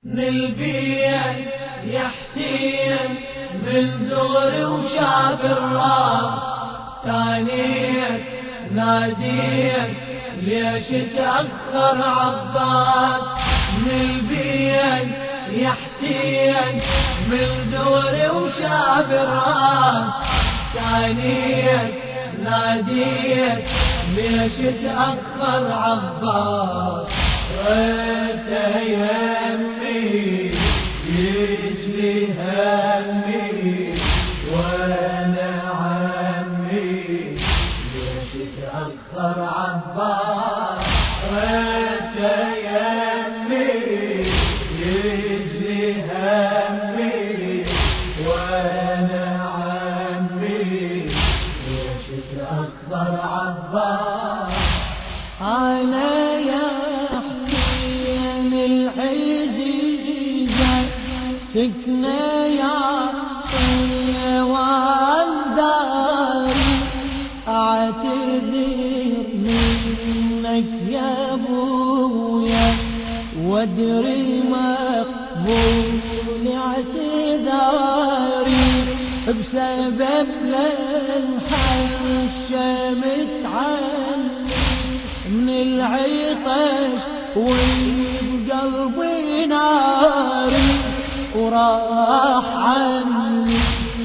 من البيت يا حسين من زغري وشاف الراس، ثانية ناديت ليش تأخر عباس. من البيت يا حسين من زغري وشاف الراس، ثانية ناديت ليش تأخر عباس. وانت يمي يجلي همي وانا عمي ليش تأخر عباس. وانت يمي يجلي همي وانا عمي ليش تأخر عباس. أنا يا حسين العزيزة سكنة يا صيوان داري، أعتذر منك يا أبويا وادري مقبول اعتذاري، بسبب للحشمت عني من العطش وبقلبي ناري، وراح عني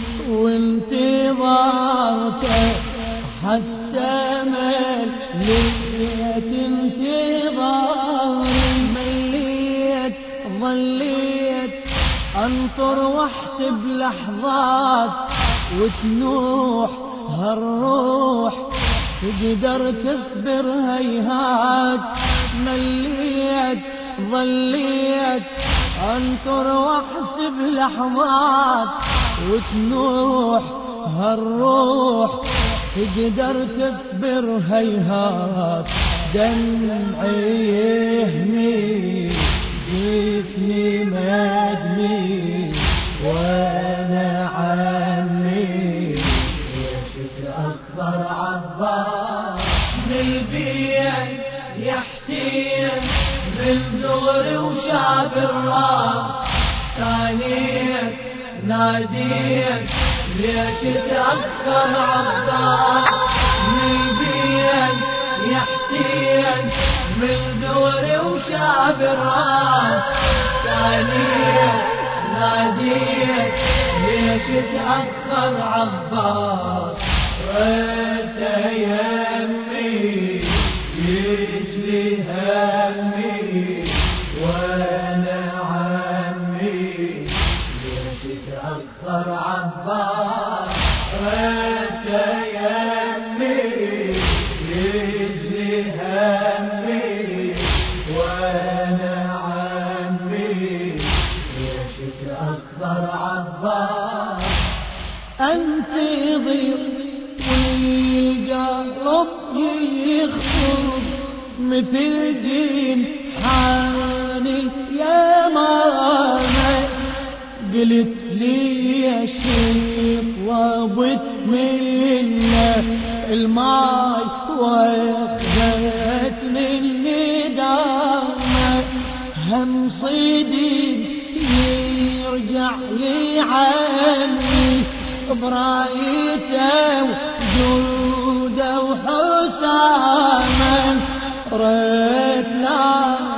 وانتظرته حتى مليت انتظاري. مليت ظليت انطر واحسب لحظات وتنوح هالروح تقدر تصبر هيهات. مليت ظليت انطر واحسب لحظات وتنوح هالروح تقدر تصبر هيهات. دمعي يهمي جفني مدمي وانا عمي ليش تأخر عباس. من البيت يا حسين من زغري وشاف الراس، ثانية ناديت ليش تأخر عباس. من البيت يا حسين من زغري وشاف الراس، ثانية ناديت ليش تأخر عباس. وانت يمي يجلي همي وانا عمي ليش تأخر عباس. وانت يمي يجلي همي وانا عمي ليش تأخر عباس. انتظر والقلب يخطر مثل جين حاني يا ماما. قلت لي يا شيخ طلبت منه الماي واخذت مني دامه، هم صيدي يرجع لي عني برايته وجوده وحسامه. ريت لا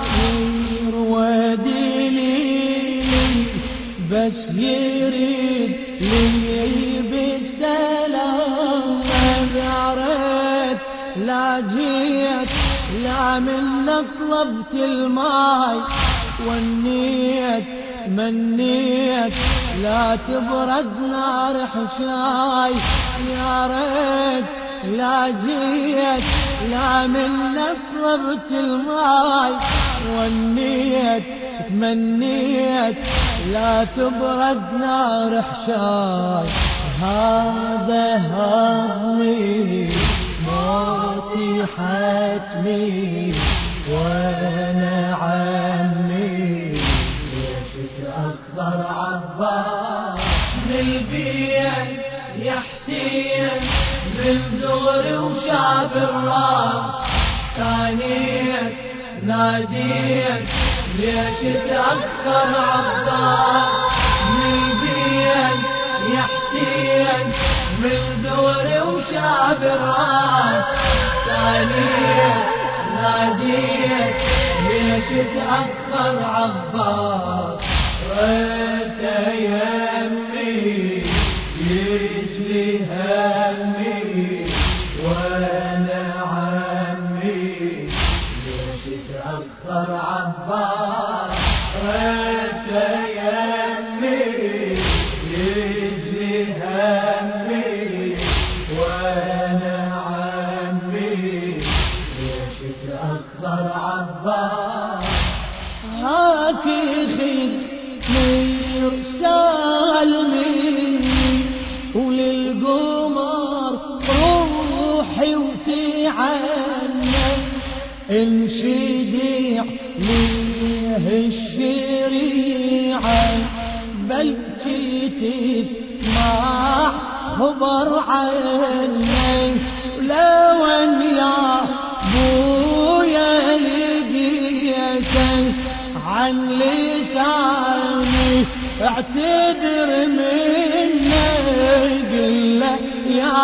يروادي لي بس يريد لي بالسلام. يا ريت لا جيت لا منك طلبت الماي والنيت تمنيت لا تبرد نار حشاي. يا ريت لا جيت لا منك طلبت الماي والنيت تمنيت لا تبرد نار حشاي. هذا همي موتي حتمي وانا عمي ليش تأخر عباس. من البيت يا حسين من زغري وشاف الراس، ثانية ناديت ليش تأخر عباس من بين يا حسين من زوري وشعب الراس ثانية ناديت ليش تأخر عباس ريت يمي يجلي همي وانا عمي ليش تأخر عباس ريت يمي يجلي همي وانا عمي ليش تأخر عباس هاكي خير سالمي وللقمر روحي وفي عنا انشدي عليه الشريعة بل تسمع خبر عني لو ان يا بويا لقيتك عن لساني اعتذر مني قل له يا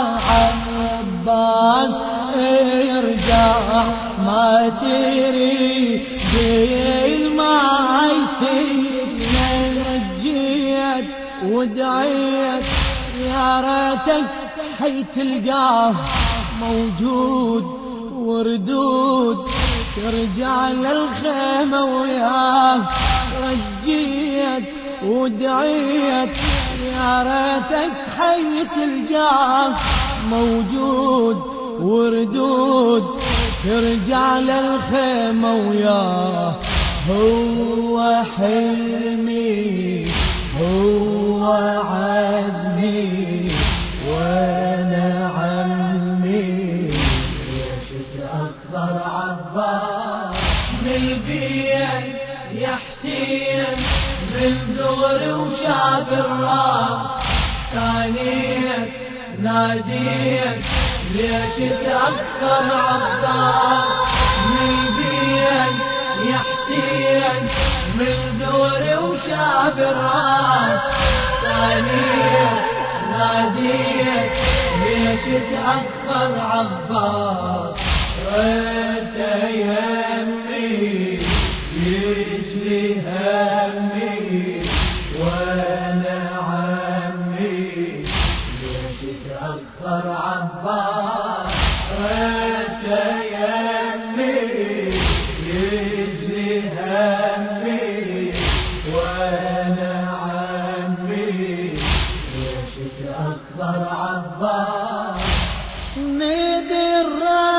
عباس ارجع ما تري قل ما يسيبنا رجيت ودعيت يا ريتك حي تلقاه موجود وردود ترجع للخيمة وياه رجيت ودعيت يا ريتك حي تلقاه موجود وردود ترجع للخيمة وياه هو حلمي هو عزمي وانا عمي ليش تأخر عباس من بين يا حسين من زغري وشعب الراس ثانية ناديت ليش تأخر عباس من بين يا حسين من زغري وشعب الراس ثانية ناديت ليش تأخر عباس ريت يمي يجلي همي وانا عمي ليش تأخر عباس ريت يمي يجلي همي وانا عمي ليش تأخر عباس ندر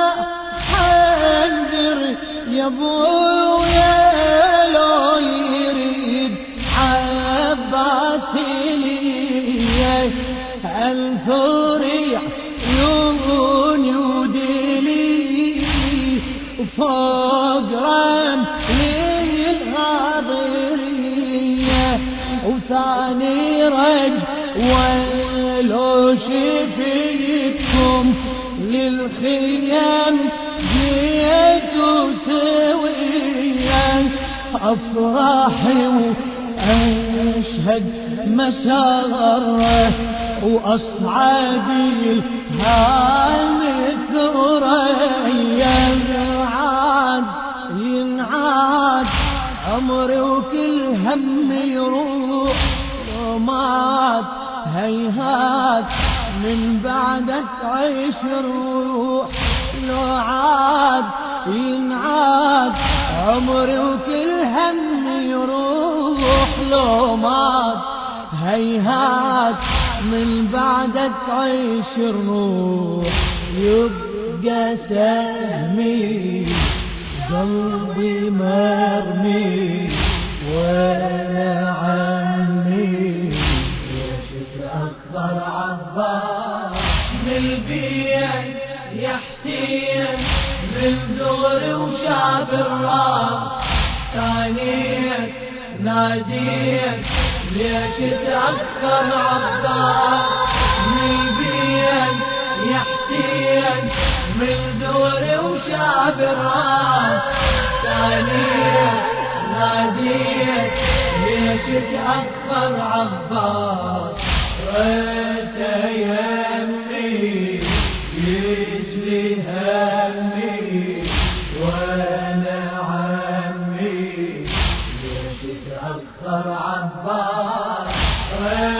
حنجر يا ابويا لو يريد عباس لي الفريع يوني ودلي فوق رملي الغاضرية وثاني رج ولو شفيتكم للخيام جيت سويا أفراحي وأشهد مساره وأصعدي الهام الثريا ينعاد عمري وكل هم يروح لو مات هيهات من بعدك عيش روح لو عاد ينعاد عمري وكل هم يروح لو مات هيهات من بعدك عيش الروح يبقى سهمي قلبي مرمي وانا عمي ليش تأخر عباس من بين يا حسين من زغري وشعب الراس ثانية ناديت ليش تأخر عباس من بين يا حسين من زوري وشعب الراس ثانية ناديت ليش تأخر عباس ريت يمي يجلي همي وانا عمي ليش تأخر عباس